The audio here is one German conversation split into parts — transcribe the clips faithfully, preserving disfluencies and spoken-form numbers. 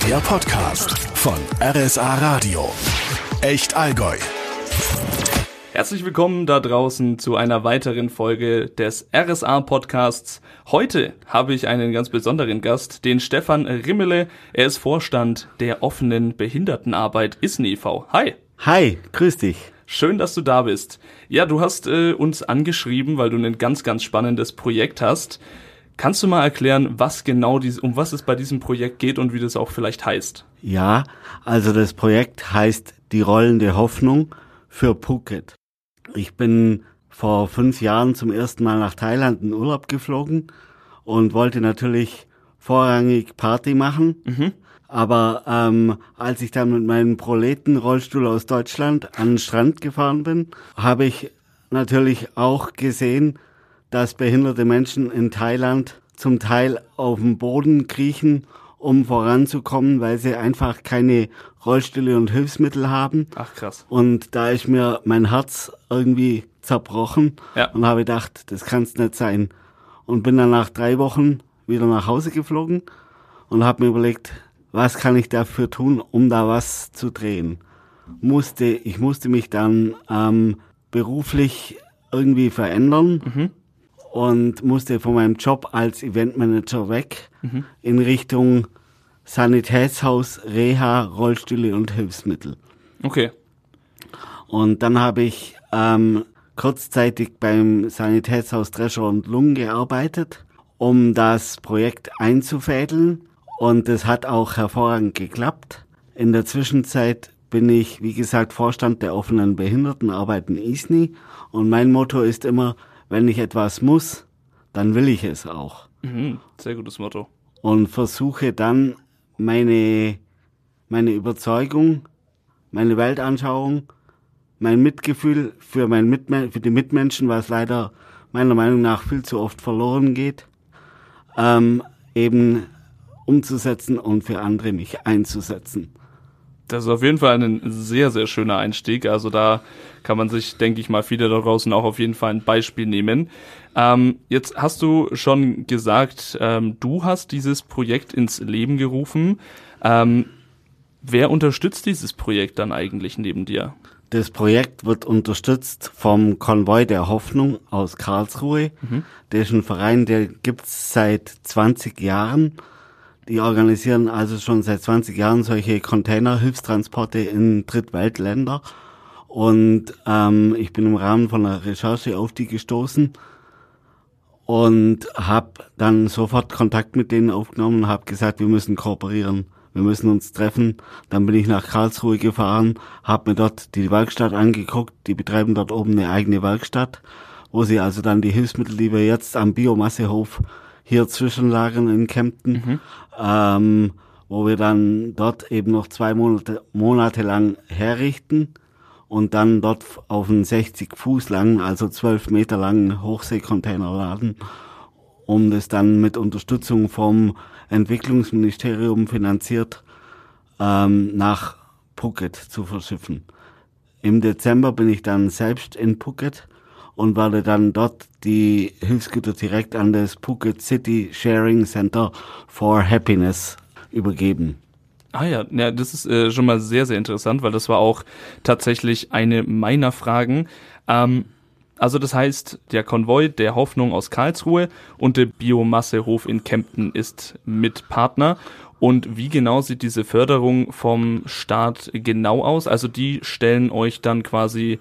Der Podcast von R S A Radio. Echt Allgäu. Herzlich willkommen da draußen zu einer weiteren Folge des R S A-Podcasts. Heute habe ich einen ganz besonderen Gast, den Stefan Rimmele. Er ist Vorstand der offenen Behindertenarbeit I S N e V. Hi. Hi, grüß dich. Schön, dass du da bist. Ja, du hast äh, uns angeschrieben, weil du ein ganz, ganz spannendes Projekt hast. Kannst du mal erklären, was genau dies, um was es bei diesem Projekt geht und wie das auch vielleicht heißt? Ja, also das Projekt heißt Die rollende Hoffnung für Phuket. Ich bin vor fünf Jahren zum ersten Mal nach Thailand in Urlaub geflogen und wollte natürlich vorrangig Party machen. Mhm. Aber ähm, als ich dann mit meinem Proletenrollstuhl aus Deutschland an den Strand gefahren bin, habe ich natürlich auch gesehen, dass behinderte Menschen in Thailand zum Teil auf dem Boden kriechen, um voranzukommen, weil sie einfach keine Rollstühle und Hilfsmittel haben. Ach krass. Und da ist mir mein Herz irgendwie zerbrochen, ja. Und habe gedacht, das kann's nicht sein. Und bin dann nach drei Wochen wieder nach Hause geflogen und habe mir überlegt, was kann ich dafür tun, um da was zu drehen. Musste, ich musste mich dann ähm, beruflich irgendwie verändern. Mhm. Und musste von meinem Job als Eventmanager weg, mhm. in Richtung Sanitätshaus, Reha, Rollstühle und Hilfsmittel. Okay. Und dann habe ich ähm, kurzzeitig beim Sanitätshaus Drescher und Lung gearbeitet, um das Projekt einzufädeln. Und das hat auch hervorragend geklappt. In der Zwischenzeit bin ich, wie gesagt, Vorstand der offenen Behindertenarbeit in I S N e. Und mein Motto ist immer, wenn ich etwas muss, dann will ich es auch. Mhm, sehr gutes Motto. Und versuche dann meine, meine Überzeugung, meine Weltanschauung, mein Mitgefühl für, mein Mitmen- für die Mitmenschen, was leider meiner Meinung nach viel zu oft verloren geht, ähm, eben umzusetzen und für andere mich einzusetzen. Das ist auf jeden Fall ein sehr, sehr schöner Einstieg. Also da kann man sich, denke ich mal, viele da draußen auch auf jeden Fall ein Beispiel nehmen. Ähm, jetzt hast du schon gesagt, ähm, du hast dieses Projekt ins Leben gerufen. Ähm, wer unterstützt dieses Projekt dann eigentlich neben dir? Das Projekt wird unterstützt vom Konvoi der Hoffnung aus Karlsruhe. Mhm. Der ist ein Verein, der gibt's seit zwanzig Jahren. Die organisieren also schon seit zwanzig Jahren solche Container-Hilfstransporte in Drittweltländer. Und ähm, ich bin im Rahmen von einer Recherche auf die gestoßen und habe dann sofort Kontakt mit denen aufgenommen und habe gesagt, wir müssen kooperieren, wir müssen uns treffen. Dann bin ich nach Karlsruhe gefahren, habe mir dort die Werkstatt angeguckt. Die betreiben dort oben eine eigene Werkstatt, wo sie also dann die Hilfsmittel, die wir jetzt am Biomassehof hier zwischenlagern in Kempten, mhm. ähm, wo wir dann dort eben noch zwei Monate, Monate lang herrichten und dann dort auf einen sechzig Fuß langen, also zwölf Meter langen Hochseekontainer laden, um das dann mit Unterstützung vom Entwicklungsministerium finanziert ähm, nach Phuket zu verschiffen. Im Dezember bin ich dann selbst in Phuket und werde dann dort die Hilfsgüter direkt an das Phuket City Sharing Center for Happiness übergeben. Ah ja, ja, das ist äh, schon mal sehr, sehr interessant, weil das war auch tatsächlich eine meiner Fragen. Ähm, also das heißt, der Konvoi der Hoffnung aus Karlsruhe und der Biomassehof in Kempten ist mit Partner. Und wie genau sieht diese Förderung vom Staat genau aus? Also die stellen euch dann quasi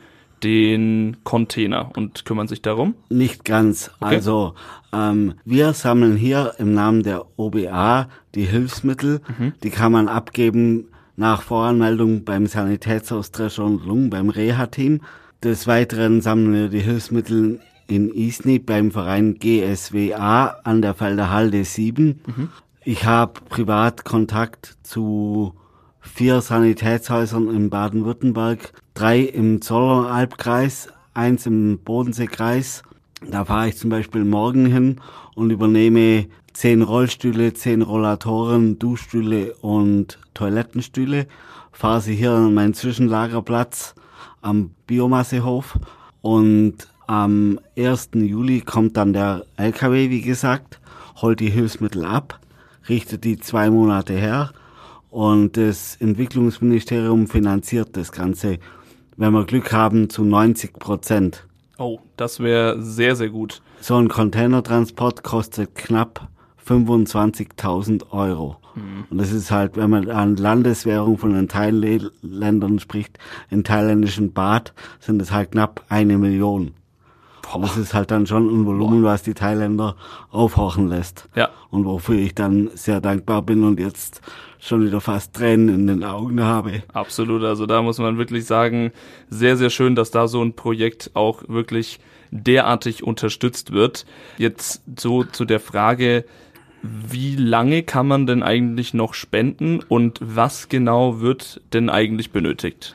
den Container und kümmern sich darum? Nicht ganz. Okay. Also ähm, wir sammeln hier im Namen der O B A die Hilfsmittel. Mhm. Die kann man abgeben nach Voranmeldung beim Sanitätshaus Drescher und Lung, beim Reha-Team. Des Weiteren sammeln wir die Hilfsmittel in I S N e beim Verein G S W A an der Felder Halde sieben. Mhm. Ich habe privat Kontakt zu vier Sanitätshäusern in Baden-Württemberg, drei im Zollernalbkreis, eins im Bodenseekreis. Da fahre ich zum Beispiel morgen hin und übernehme zehn Rollstühle, zehn Rollatoren, Duschstühle und Toilettenstühle. Fahre sie hier an meinen Zwischenlagerplatz am Biomassehof und am ersten Juli kommt dann der L K W, wie gesagt, holt die Hilfsmittel ab, richtet die zwei Monate her Und das Entwicklungsministerium finanziert das Ganze, wenn wir Glück haben, zu neunzig Prozent. Oh, das wäre sehr, sehr gut. So ein Containertransport kostet knapp fünfundzwanzigtausend Euro. Mhm. Und das ist halt, wenn man an Landeswährung von den Thailändern spricht, in thailändischen Baht sind es halt knapp eine Million. Boah. Und das ist halt dann schon ein Volumen, Boah. was die Thailänder aufhorchen lässt. Ja. Und wofür ich dann sehr dankbar bin und jetzt schon wieder fast Tränen in den Augen habe. Absolut, also da muss man wirklich sagen, sehr, sehr schön, dass da so ein Projekt auch wirklich derartig unterstützt wird. Jetzt so zu der Frage, wie lange kann man denn eigentlich noch spenden und was genau wird denn eigentlich benötigt?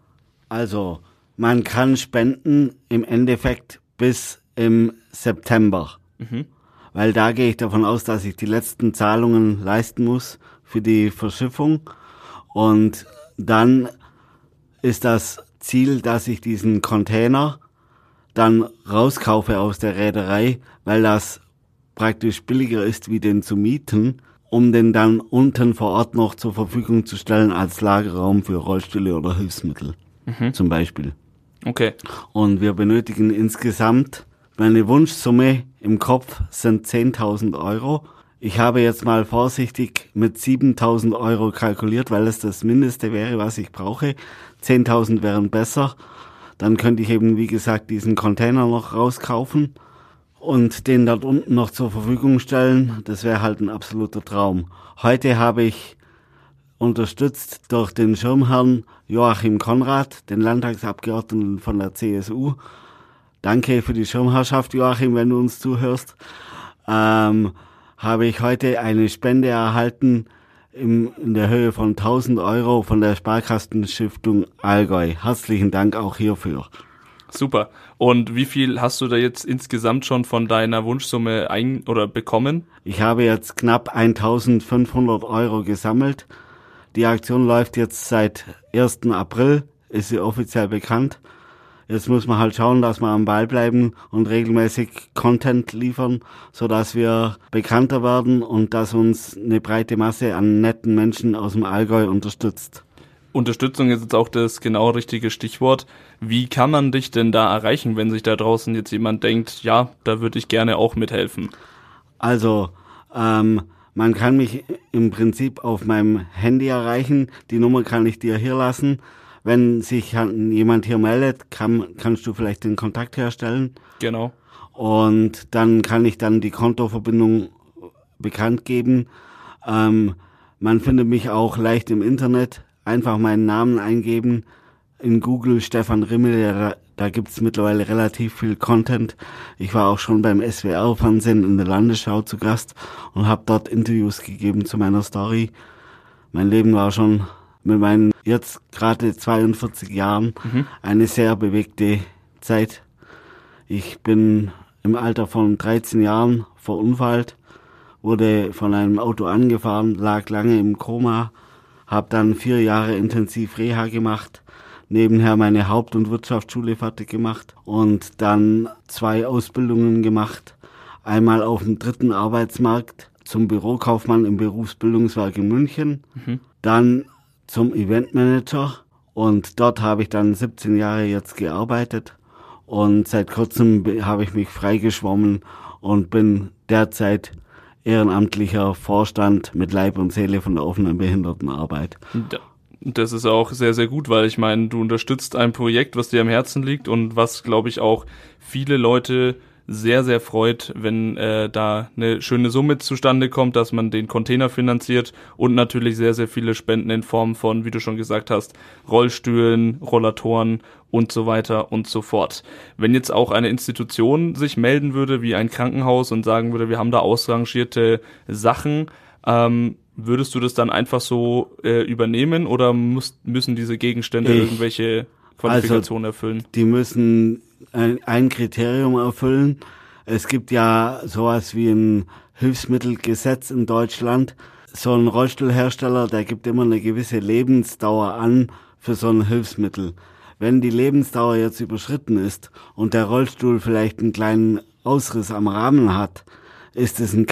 Also, man kann spenden im Endeffekt bis im September. Mhm. Weil da gehe ich davon aus, dass ich die letzten Zahlungen leisten muss für die Verschiffung. Und dann ist das Ziel, dass ich diesen Container dann rauskaufe aus der Reederei, weil das praktisch billiger ist, wie den zu mieten, um den dann unten vor Ort noch zur Verfügung zu stellen als Lagerraum für Rollstühle oder Hilfsmittel, mhm. zum Beispiel. Okay. Und wir benötigen insgesamt, meine Wunschsumme im Kopf sind zehntausend Euro. Ich habe jetzt mal vorsichtig mit siebentausend Euro kalkuliert, weil es das Mindeste wäre, was ich brauche. zehntausend wären besser. Dann könnte ich eben, wie gesagt, diesen Container noch rauskaufen und den dort unten noch zur Verfügung stellen. Das wäre halt ein absoluter Traum. Heute habe ich unterstützt durch den Schirmherrn Joachim Konrad, den Landtagsabgeordneten von der C S U. Danke für die Schirmherrschaft, Joachim, wenn du uns zuhörst. Ähm, habe ich heute eine Spende erhalten im, in der Höhe von tausend Euro von der Sparkassenstiftung Allgäu. Herzlichen Dank auch hierfür. Super. Und wie viel hast du da jetzt insgesamt schon von deiner Wunschsumme ein oder bekommen? Ich habe jetzt knapp eintausendfünfhundert Euro gesammelt. Die Aktion läuft jetzt seit ersten April, ist sie offiziell bekannt. Jetzt muss man halt schauen, dass wir am Ball bleiben und regelmäßig Content liefern, sodass wir bekannter werden und dass uns eine breite Masse an netten Menschen aus dem Allgäu unterstützt. Unterstützung ist jetzt auch das genau richtige Stichwort. Wie kann man dich denn da erreichen, wenn sich da draußen jetzt jemand denkt, ja, da würde ich gerne auch mithelfen? Also, ähm, man kann mich im Prinzip auf meinem Handy erreichen. Die Nummer kann ich dir hier lassen. Wenn sich jemand hier meldet, kann, kannst du vielleicht den Kontakt herstellen. Genau. Und dann kann ich dann die Kontoverbindung bekannt geben. Ähm, man findet mich auch leicht im Internet. Einfach meinen Namen eingeben. In Google Stefan Rimmel, da, da gibt's mittlerweile relativ viel Content. Ich war auch schon beim S W R-Fernsehen in der Landesschau zu Gast und habe dort Interviews gegeben zu meiner Story. Mein Leben war schon mit meinen jetzt gerade zweiundvierzig Jahren mhm. eine sehr bewegte Zeit. Ich bin im Alter von dreizehn Jahren verunfallt, wurde von einem Auto angefahren, lag lange im Koma, habe dann vier Jahre intensiv Reha gemacht, nebenher meine Haupt- und Wirtschaftsschule fertig gemacht und dann zwei Ausbildungen gemacht. Einmal auf dem dritten Arbeitsmarkt zum Bürokaufmann im Berufsbildungswerk in München, mhm. dann zum Eventmanager und dort habe ich dann siebzehn Jahre jetzt gearbeitet und seit kurzem habe ich mich freigeschwommen und bin derzeit ehrenamtlicher Vorstand mit Leib und Seele von der offenen Behindertenarbeit. Das ist auch sehr, sehr gut, weil ich meine, du unterstützt ein Projekt, was dir am Herzen liegt und was, glaube ich, auch viele Leute sehr, sehr freut, wenn äh, da eine schöne Summe zustande kommt, dass man den Container finanziert und natürlich sehr, sehr viele Spenden in Form von, wie du schon gesagt hast, Rollstühlen, Rollatoren und so weiter und so fort. Wenn jetzt auch eine Institution sich melden würde, wie ein Krankenhaus und sagen würde, wir haben da ausrangierte Sachen, ähm, würdest du das dann einfach so äh, übernehmen oder muss, müssen diese Gegenstände ich, irgendwelche Qualifikationen also, erfüllen? Die müssen ein, ein Kriterium erfüllen. Es gibt ja sowas wie ein Hilfsmittelgesetz in Deutschland. So ein Rollstuhlhersteller, der gibt immer eine gewisse Lebensdauer an für so ein Hilfsmittel. Wenn die Lebensdauer jetzt überschritten ist und der Rollstuhl vielleicht einen kleinen Ausriss am Rahmen hat, ist es ein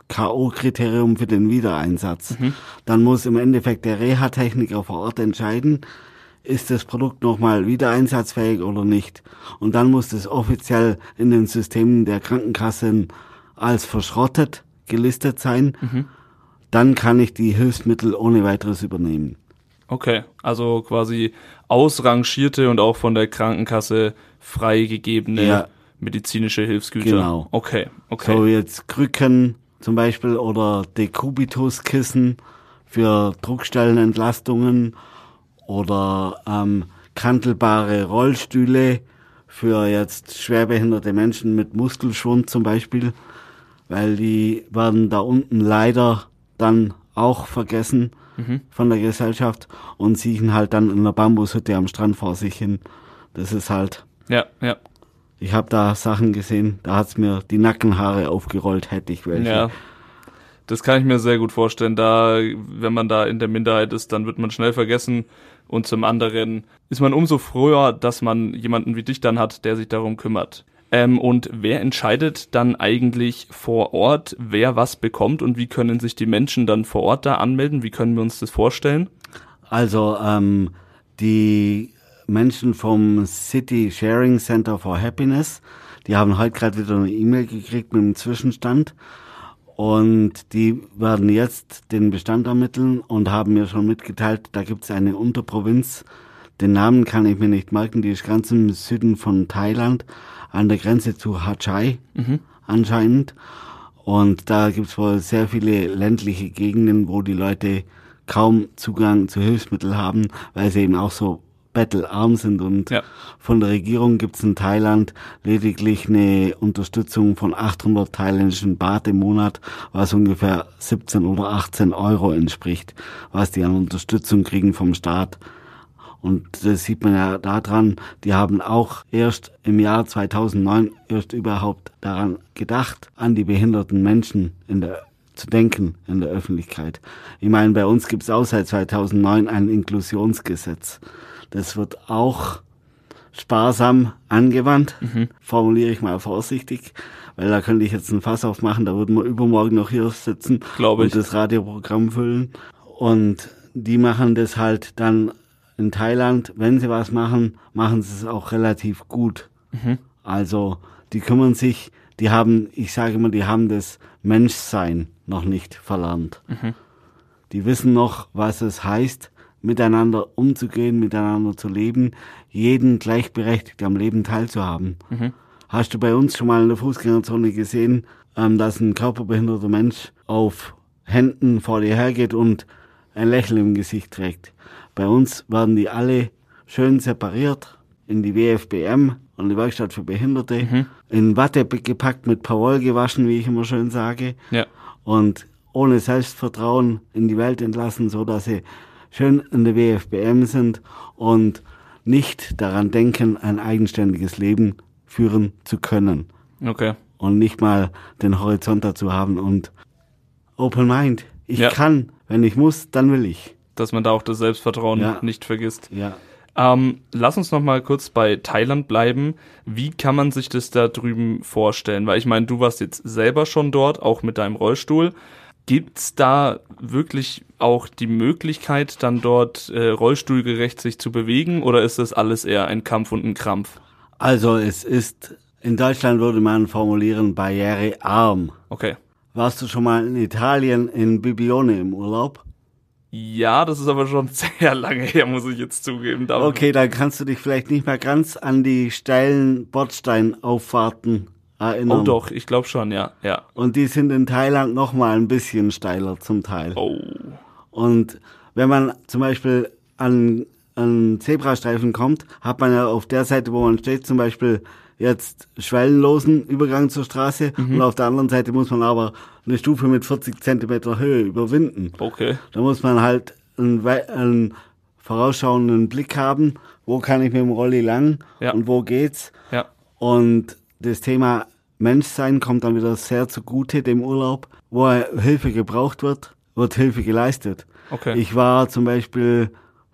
K O-Kriterium für den Wiedereinsatz. Mhm. Dann muss im Endeffekt der Reha-Techniker vor Ort entscheiden, ist das Produkt nochmal wiedereinsatzfähig oder nicht. Und dann muss das offiziell in den Systemen der Krankenkassen als verschrottet gelistet sein. Mhm. Dann kann ich die Hilfsmittel ohne weiteres übernehmen. Okay, also quasi ausrangierte und auch von der Krankenkasse freigegebene Ja. medizinische Hilfsgüter. Genau. Okay, okay. So jetzt Krücken zum Beispiel oder Dekubituskissen für Druckstellenentlastungen oder ähm, kantelbare Rollstühle für jetzt schwerbehinderte Menschen mit Muskelschwund zum Beispiel, weil die werden da unten leider dann auch vergessen Mhm. von der Gesellschaft und siechen halt dann in einer Bambushütte am Strand vor sich hin. Das ist halt, Ja, ja. ich habe da Sachen gesehen, da hat's mir die Nackenhaare aufgerollt, hätte ich welche. Ja. Das kann ich mir sehr gut vorstellen. Da, wenn man da in der Minderheit ist, dann wird man schnell vergessen. Und zum anderen ist man umso froher, dass man jemanden wie dich dann hat, der sich darum kümmert. Ähm, und wer entscheidet dann eigentlich vor Ort, wer was bekommt und wie können sich die Menschen dann vor Ort da anmelden? Wie können wir uns das vorstellen? Also ähm, die Menschen vom City Sharing Center for Happiness, die haben heute gerade wieder eine E-Mail gekriegt mit einem Zwischenstand und die werden jetzt den Bestand ermitteln und haben mir schon mitgeteilt, da gibt es eine Unterprovinz, den Namen kann ich mir nicht merken, die ist ganz im Süden von Thailand, an der Grenze zu Hachai Mhm. anscheinend. Und da gibt's wohl sehr viele ländliche Gegenden, wo die Leute kaum Zugang zu Hilfsmitteln haben, weil sie eben auch so bettelarm sind. Und Ja. von der Regierung gibt's in Thailand lediglich eine Unterstützung von achthundert thailändischen Baht im Monat, was ungefähr siebzehn oder achtzehn Euro entspricht, was die an Unterstützung kriegen vom Staat. Und das sieht man ja daran, die haben auch erst im Jahr zweitausendneun erst überhaupt daran gedacht, an die behinderten Menschen in der, zu denken in der Öffentlichkeit. Ich meine, bei uns gibt es auch seit zweitausendneun ein Inklusionsgesetz. Das wird auch sparsam angewandt, Mhm. formuliere ich mal vorsichtig, weil da könnte ich jetzt ein Fass aufmachen, da würden wir übermorgen noch hier sitzen Glaube ich. und das Radioprogramm füllen. Und die machen das halt dann in Thailand, wenn sie was machen, machen sie es auch relativ gut. Mhm. Also die kümmern sich, die haben, ich sage immer, die haben das Menschsein noch nicht verlernt. Mhm. Die wissen noch, was es heißt, miteinander umzugehen, miteinander zu leben, jeden gleichberechtigt am Leben teilzuhaben. Mhm. Hast du bei uns schon mal in der Fußgängerzone gesehen, ähm, dass ein körperbehinderter Mensch auf Händen vor dir hergeht und ein Lächeln im Gesicht trägt? Bei uns werden die alle schön separiert in die W F B M und die Werkstatt für Behinderte, Mhm. in Watte gepackt, mit Parol gewaschen, wie ich immer schön sage, Ja. und ohne Selbstvertrauen in die Welt entlassen, so dass sie schön in der W F B M sind und nicht daran denken, ein eigenständiges Leben führen zu können Okay. und nicht mal den Horizont dazu haben und Open Mind. Ich Ja. kann, wenn ich muss, dann will ich. Dass man da auch das Selbstvertrauen Ja. nicht vergisst. Ja. Ähm, lass uns noch mal kurz bei Thailand bleiben. Wie kann man sich das da drüben vorstellen? Weil ich meine, du warst jetzt selber schon dort, auch mit deinem Rollstuhl. Gibt's da wirklich auch die Möglichkeit, dann dort äh, rollstuhlgerecht sich zu bewegen? Oder ist das alles eher ein Kampf und ein Krampf? Also es ist, in Deutschland würde man formulieren, barrierearm. Okay. Warst du schon mal in Italien in Bibione im Urlaub? Ja, das ist aber schon sehr lange her, muss ich jetzt zugeben. Da Okay, dann kannst du dich vielleicht nicht mehr ganz an die steilen Bordsteinauffahrten erinnern. Oh doch, ich glaube schon, ja. ja. Und die sind in Thailand noch mal ein bisschen steiler zum Teil. Oh. Und wenn man zum Beispiel an einen Zebrastreifen kommt, hat man ja auf der Seite, wo man steht, zum Beispiel jetzt schwellenlosen Übergang zur Straße Mhm. und auf der anderen Seite muss man aber eine Stufe mit vierzig Zentimeter Höhe überwinden. Okay. Da muss man halt einen, wei- einen vorausschauenden Blick haben, wo kann ich mit dem Rolli lang Ja. und wo geht's. Ja. Und das Thema Menschsein kommt dann wieder sehr zugute dem Urlaub. Wo Hilfe gebraucht wird, wird Hilfe geleistet. Okay. Ich war zum Beispiel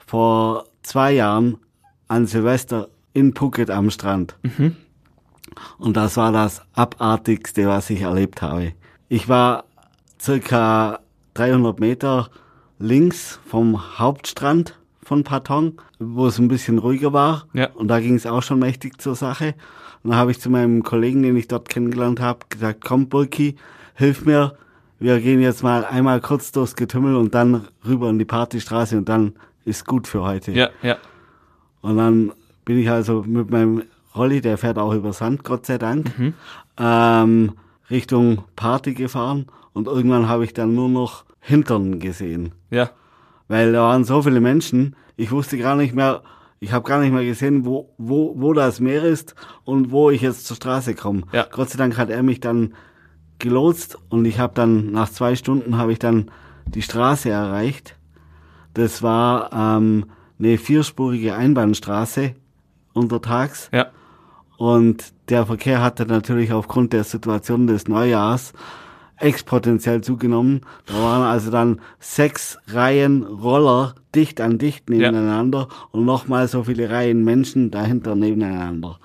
vor zwei Jahren an Silvester in Phuket am Strand. Mhm. Und das war das Abartigste, was ich erlebt habe. Ich war circa dreihundert Meter links vom Hauptstrand von Patong, wo es ein bisschen ruhiger war. Ja. Und da ging es auch schon mächtig zur Sache. Und dann habe ich zu meinem Kollegen, den ich dort kennengelernt habe, gesagt, komm Burki, hilf mir, wir gehen jetzt mal einmal kurz durchs Getümmel und dann rüber in die Partystraße und dann ist gut für heute. Ja, ja. Und dann bin ich also mit meinem Rolli, der fährt auch über Sand, Gott sei Dank, Mhm. ähm, Richtung Party gefahren und irgendwann habe ich dann nur noch Hintern gesehen. Ja. Weil da waren so viele Menschen, ich wusste gar nicht mehr, ich habe gar nicht mehr gesehen, wo, wo, wo das Meer ist und wo ich jetzt zur Straße komme. Ja. Gott sei Dank hat er mich dann gelotst und ich habe dann, nach zwei Stunden habe ich dann die Straße erreicht. Das war ähm, eine vierspurige Einbahnstraße untertags. Ja. Und der Verkehr hatte natürlich aufgrund der Situation des Neujahrs exponentiell zugenommen. Da waren also dann sechs Reihen Roller dicht an dicht nebeneinander ja. und nochmal so viele Reihen Menschen dahinter nebeneinander.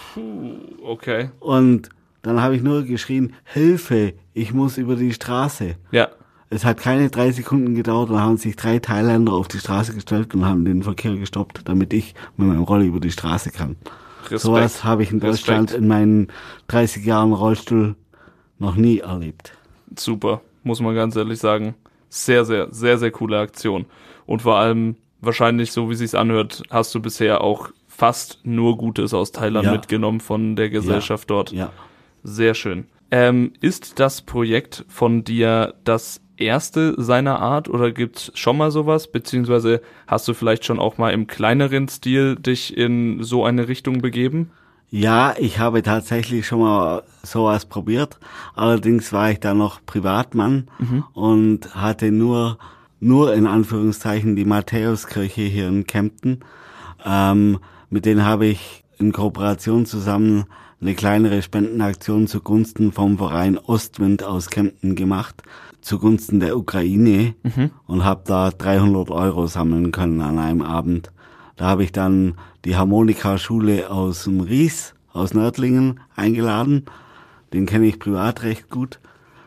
Okay. Und dann habe ich nur geschrien, Hilfe, ich muss über die Straße. Ja. Es hat keine drei Sekunden gedauert, dann haben sich drei Thailänder auf die Straße gestellt und haben den Verkehr gestoppt, damit ich mit meinem Roller über die Straße kann. Respekt. Sowas habe ich in Deutschland Respekt. in meinen dreißig Jahren Rollstuhl noch nie erlebt. Super, muss man ganz ehrlich sagen. Sehr, sehr, sehr, sehr coole Aktion. Und vor allem, wahrscheinlich, so wie es sich anhört, hast du bisher auch fast nur Gutes aus Thailand ja. mitgenommen von der Gesellschaft ja. dort. Ja. Sehr schön. Ähm, ist das Projekt von dir das erste seiner Art oder gibt's schon mal sowas? Beziehungsweise hast du vielleicht schon auch mal im kleineren Stil dich in so eine Richtung begeben? Ja, ich habe tatsächlich schon mal sowas probiert. Allerdings war ich da noch Privatmann mhm. und hatte nur, nur in Anführungszeichen die Matthäuskirche hier in Kempten. Ähm, mit denen habe ich in Kooperation zusammen eine kleinere Spendenaktion zugunsten vom Verein Ostwind aus Kempten gemacht, zugunsten der Ukraine mhm. und habe da dreihundert Euro sammeln können an einem Abend. Da habe ich dann die Harmonikaschule aus dem Ries, aus Nördlingen, eingeladen. Den kenne ich privat recht gut.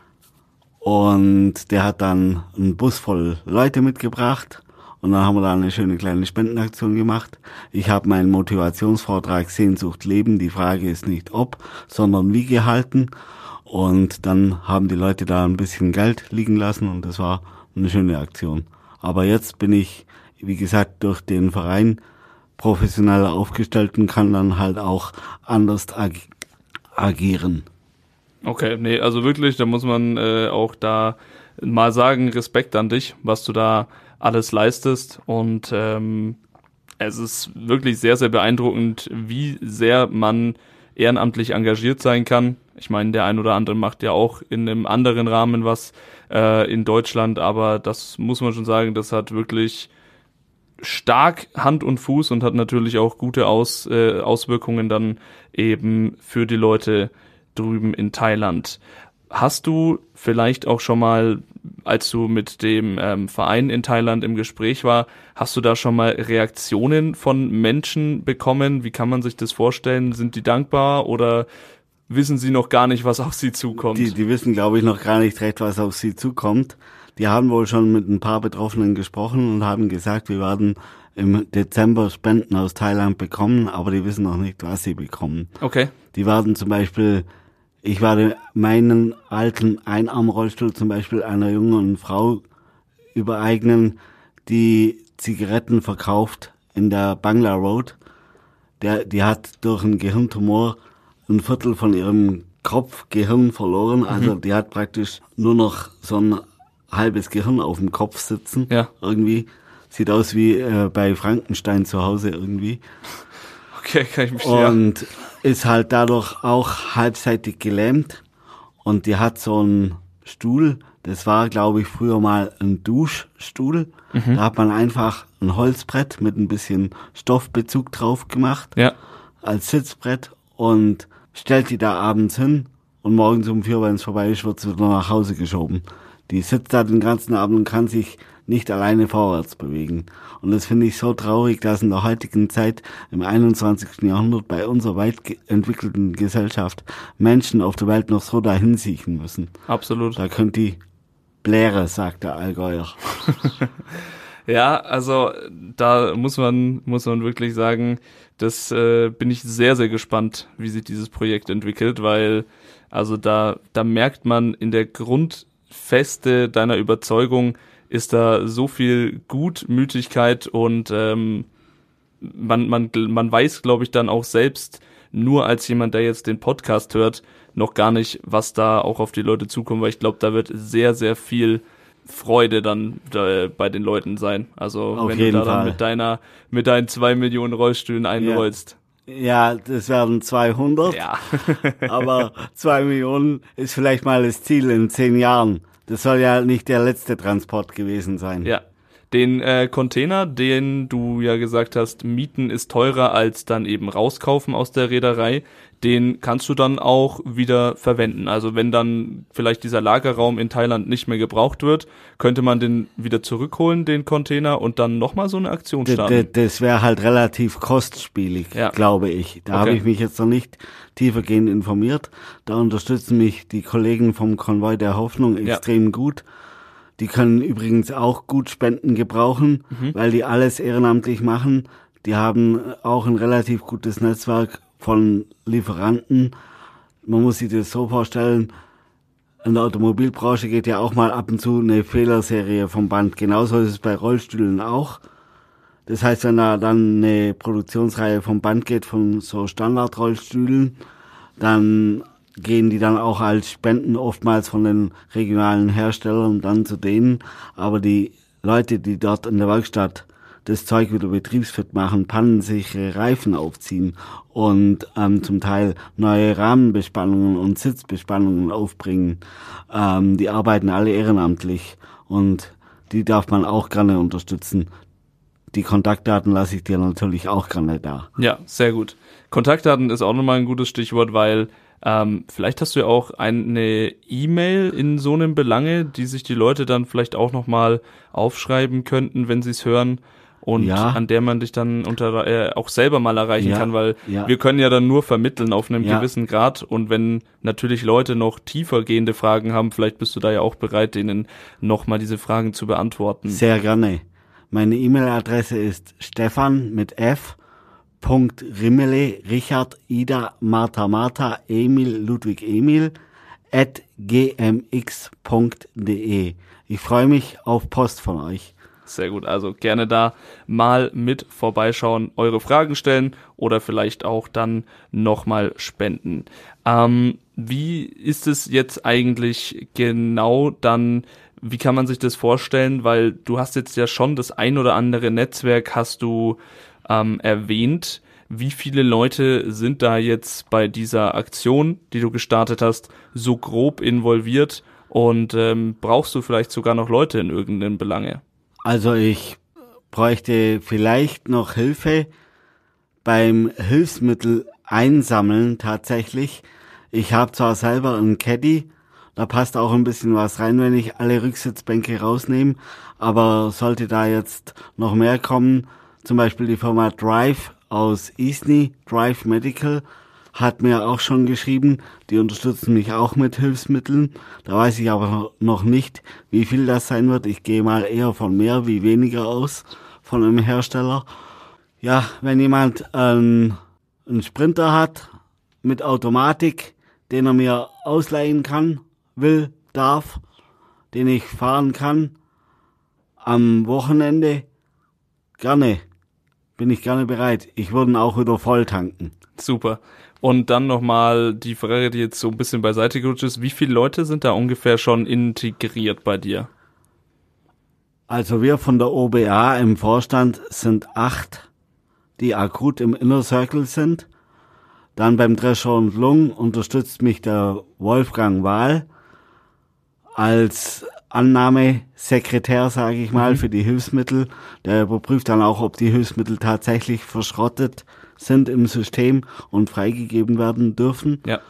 Und der hat dann einen Bus voll Leute mitgebracht. Und dann haben wir da eine schöne kleine Spendenaktion gemacht. Ich habe meinen Motivationsvortrag Sehnsucht leben. Die Frage ist nicht ob, sondern wie gehalten. Und dann haben die Leute da ein bisschen Geld liegen lassen und das war eine schöne Aktion. Aber jetzt bin ich, wie gesagt, durch den Verein professioneller aufgestellt und kann dann halt auch anders ag- agieren. Okay, nee, also wirklich, da muss man äh, auch da mal sagen, Respekt an dich, was du da alles leistest und ähm, es ist wirklich sehr, sehr beeindruckend, wie sehr man ehrenamtlich engagiert sein kann. Ich meine, der ein oder andere macht ja auch in einem anderen Rahmen was äh, in Deutschland, aber das muss man schon sagen, das hat wirklich stark Hand und Fuß und hat natürlich auch gute Aus, äh, Auswirkungen dann eben für die Leute drüben in Thailand. Hast du vielleicht auch schon mal, als du mit dem ähm, Verein in Thailand im Gespräch war, hast du da schon mal Reaktionen von Menschen bekommen? Wie kann man sich das vorstellen? Sind die dankbar oder wissen sie noch gar nicht, was auf sie zukommt? Die, die wissen, glaube ich, noch gar nicht recht, was auf sie zukommt. Die haben wohl schon mit ein paar Betroffenen gesprochen und haben gesagt, wir werden im Dezember Spenden aus Thailand bekommen, aber die wissen noch nicht, was sie bekommen. Okay. Die werden zum Beispiel, ich werde meinen alten Einarmrollstuhl zum Beispiel einer jungen Frau übereignen, die Zigaretten verkauft in der Bangla Road. Der, die hat durch einen Gehirntumor ein Viertel von ihrem Kopfgehirn verloren. Also mhm. die hat praktisch nur noch so ein halbes Gehirn auf dem Kopf sitzen. Ja. Irgendwie. Sieht aus wie äh, bei Frankenstein zu Hause irgendwie. Okay, kann ich mich Und ja. ist halt dadurch auch halbseitig gelähmt. Und die hat so einen Stuhl, das war, glaube ich, früher mal ein Duschstuhl. Mhm. Da hat man einfach ein Holzbrett mit ein bisschen Stoffbezug drauf gemacht. Ja. Als Sitzbrett und stellt die da abends hin und morgens um vier, wenn es vorbei ist, wird sie wieder nach Hause geschoben. Die sitzt da den ganzen Abend und kann sich nicht alleine vorwärts bewegen. Und das finde ich so traurig, dass in der heutigen Zeit, im einundzwanzigsten Jahrhundert, bei unserer weit entwickelten Gesellschaft Menschen auf der Welt noch so dahin siechen müssen. Absolut. Da könnte die Bläre, sagt der Allgäuer. Ja, also da muss man muss man wirklich sagen, das äh, bin ich sehr, sehr gespannt, wie sich dieses Projekt entwickelt, weil also da da merkt man in der Grundfeste deiner Überzeugung ist da so viel Gutmütigkeit und ähm, man man man weiß, glaube ich, dann auch selbst nur als jemand, der jetzt den Podcast hört, noch gar nicht, was da auch auf die Leute zukommt, weil ich glaube, da wird sehr, sehr viel Freude dann da, bei den Leuten sein. Also auf wenn jeden du da dann Fall. mit deiner, mit deinen zwei Millionen Rollstühlen einrollst. Ja, das werden zweihundert, Ja. aber zwei Millionen ist vielleicht mal das Ziel in zehn Jahren. Das soll ja nicht der letzte Transport gewesen sein. Ja. Den äh, Container, den du ja gesagt hast, mieten ist teurer als dann eben rauskaufen aus der Reederei, den kannst du dann auch wieder verwenden. Also wenn dann vielleicht dieser Lagerraum in Thailand nicht mehr gebraucht wird, könnte man den wieder zurückholen, den Container, und dann nochmal so eine Aktion D- starten. d- Das wäre halt relativ kostspielig, Ja. glaube ich. Da habe Okay. ich mich jetzt noch nicht tiefergehend informiert. Da unterstützen mich die Kollegen vom Konvoi der Hoffnung Ja. extrem gut. Die können übrigens auch gut Spenden gebrauchen, Mhm. weil die alles ehrenamtlich machen. Die haben auch ein relativ gutes Netzwerk von Lieferanten. Man muss sich das so vorstellen, in der Automobilbranche geht ja auch mal ab und zu eine Fehlerserie vom Band. Genauso ist es bei Rollstühlen auch. Das heißt, wenn da dann eine Produktionsreihe vom Band geht von so Standardrollstühlen, dann gehen die dann auch als Spenden oftmals von den regionalen Herstellern dann zu denen. Aber die Leute, die dort in der Werkstatt das Zeug wieder betriebsfit machen, pannensichere Reifen aufziehen und ähm, zum Teil neue Rahmenbespannungen und Sitzbespannungen aufbringen, ähm, die arbeiten alle ehrenamtlich und die darf man auch gerne unterstützen. Die Kontaktdaten lasse ich dir natürlich auch gerne da. Ja, sehr gut. Kontaktdaten ist auch nochmal ein gutes Stichwort, weil ähm, vielleicht hast du ja auch eine E-Mail in so einem Belange, die sich die Leute dann vielleicht auch nochmal aufschreiben könnten, wenn sie es hören, und Ja. an der man dich dann unter äh, auch selber mal erreichen Ja, kann, weil ja. wir können ja dann nur vermitteln auf einem Ja. gewissen Grad, und wenn natürlich Leute noch tiefer gehende Fragen haben, vielleicht bist du da ja auch bereit, denen nochmal diese Fragen zu beantworten. Sehr gerne. Meine E-Mail-Adresse ist Stefan mit F. Punkt Rimmele, Richard, Ida, Martha, Martha, Emil, Ludwig, Emil, at gmx punkt de. Ich freue mich auf Post von euch. Sehr gut, also gerne da mal mit vorbeischauen, eure Fragen stellen oder vielleicht auch dann nochmal spenden. Ähm, wie ist es jetzt eigentlich genau dann, wie kann man sich das vorstellen? Weil du hast jetzt ja schon das ein oder andere Netzwerk, hast du ähm, erwähnt. Wie viele Leute sind da jetzt bei dieser Aktion, die du gestartet hast, so grob involviert? Und ähm, brauchst du vielleicht sogar noch Leute in irgendeinem Belange? Also ich bräuchte vielleicht noch Hilfe beim Hilfsmittel einsammeln tatsächlich. Ich habe zwar selber einen Caddy, da passt auch ein bisschen was rein, wenn ich alle Rücksitzbänke rausnehme, aber sollte da jetzt noch mehr kommen, zum Beispiel die Firma Drive aus Isny, Drive Medical, hat mir auch schon geschrieben, die unterstützen mich auch mit Hilfsmitteln. Da weiß ich aber noch nicht, wie viel das sein wird. Ich gehe mal eher von mehr wie weniger aus von einem Hersteller. Ja, wenn jemand ähm, einen Sprinter hat mit Automatik, den er mir ausleihen kann, will, darf, den ich fahren kann, am Wochenende, gerne, bin ich gerne bereit. Ich würde ihn auch wieder voll tanken. Super. Und dann nochmal die Frage, die jetzt so ein bisschen beiseite gerutscht ist. Wie viele Leute sind da ungefähr schon integriert bei dir? Also wir von der O B A im Vorstand sind acht, die akut im Inner Circle sind. Dann beim Drescher und Lung unterstützt mich der Wolfgang Wahl als Annahmesekretär, sage ich mal, für die Hilfsmittel. Der überprüft dann auch, ob die Hilfsmittel tatsächlich verschrottet sind im System und freigegeben werden dürfen. Ja.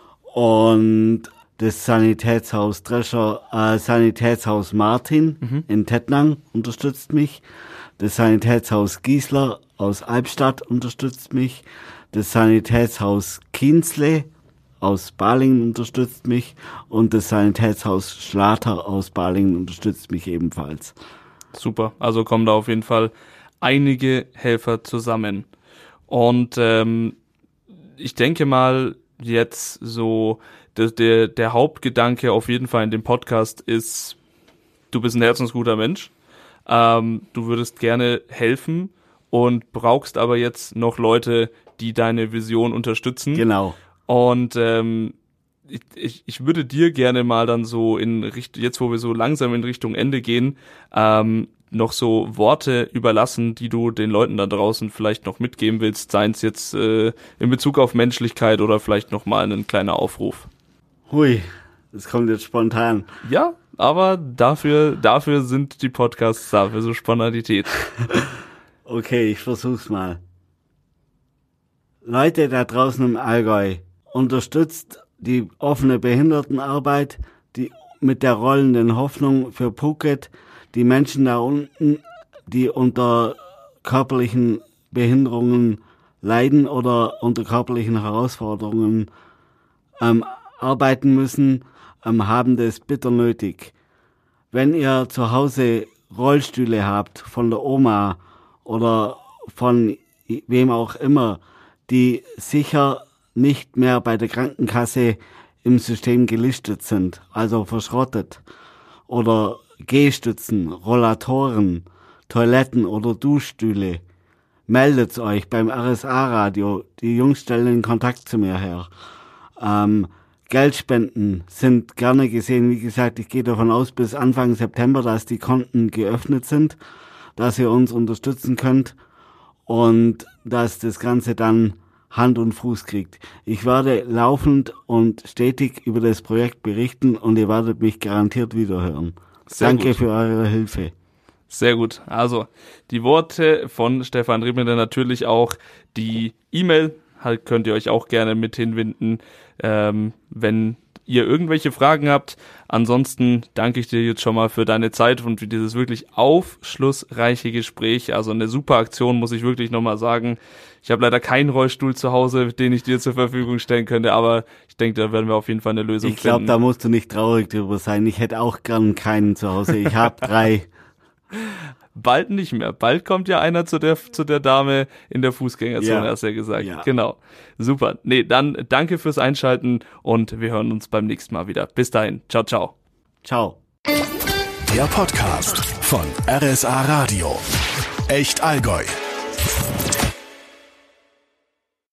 Und das Sanitätshaus Drescher, äh, Sanitätshaus Martin Mhm. in Tettnang unterstützt mich. Das Sanitätshaus Giesler aus Albstadt unterstützt mich. Das Sanitätshaus Kienzle aus Balingen unterstützt mich und das Sanitätshaus Schlatter aus Balingen unterstützt mich ebenfalls. Super, also kommen da auf jeden Fall einige Helfer zusammen. Und ähm, ich denke mal, jetzt so der, der, der Hauptgedanke auf jeden Fall in dem Podcast ist, du bist ein herzensguter Mensch, ähm, du würdest gerne helfen und brauchst aber jetzt noch Leute, die deine Vision unterstützen. Genau. Und ähm, ich, ich, ich würde dir gerne mal dann so in Richtung, jetzt wo wir so langsam in Richtung Ende gehen, ähm, noch so Worte überlassen, die du den Leuten da draußen vielleicht noch mitgeben willst, seien es jetzt äh, in Bezug auf Menschlichkeit oder vielleicht noch mal ein kleiner Aufruf. Hui, das kommt jetzt spontan. Ja, aber dafür, dafür sind die Podcasts da, für so Spontanität. Okay, ich versuch's mal. Leute da draußen im Allgäu, unterstützt die offene Behindertenarbeit, die mit der rollenden Hoffnung für Phuket, die Menschen da unten, die unter körperlichen Behinderungen leiden oder unter körperlichen Herausforderungen ähm, arbeiten müssen, ähm, haben das bitter nötig. Wenn ihr zu Hause Rollstühle habt von der Oma oder von wem auch immer, die sicher nicht mehr bei der Krankenkasse im System gelistet sind, also verschrottet, oder Gehstützen, Rollatoren, Toiletten oder Duschstühle, meldet euch beim R S A-Radio. Die Jungs stellen den Kontakt zu mir her. Ähm, Geldspenden sind gerne gesehen. Wie gesagt, ich gehe davon aus, bis Anfang September, dass die Konten geöffnet sind, dass ihr uns unterstützen könnt und dass das Ganze dann Hand und Fuß kriegt. Ich werde laufend und stetig über das Projekt berichten und ihr werdet mich garantiert wiederhören. Sehr Danke gut. Für eure Hilfe. Sehr gut. Also die Worte von Stefan Riebender, natürlich auch die E-Mail, halt könnt ihr euch auch gerne mit hinwinden, ähm, wenn ihr irgendwelche Fragen habt. Ansonsten danke ich dir jetzt schon mal für deine Zeit und für dieses wirklich aufschlussreiche Gespräch. Also eine super Aktion, muss ich wirklich nochmal sagen. Ich habe leider keinen Rollstuhl zu Hause, den ich dir zur Verfügung stellen könnte, aber ich denke, da werden wir auf jeden Fall eine Lösung ich glaub, finden. Ich glaube, da musst du nicht traurig drüber sein. Ich hätte auch gern keinen zu Hause. Ich habe drei. Bald nicht mehr. Bald kommt ja einer zu der zu der Dame in der Fußgängerzone, ja. Hast du ja gesagt. Ja. Genau. Super. Nee, dann danke fürs Einschalten und wir hören uns beim nächsten Mal wieder. Bis dahin. Ciao, ciao. Ciao. Der Podcast von R S A Radio. Echt Allgäu.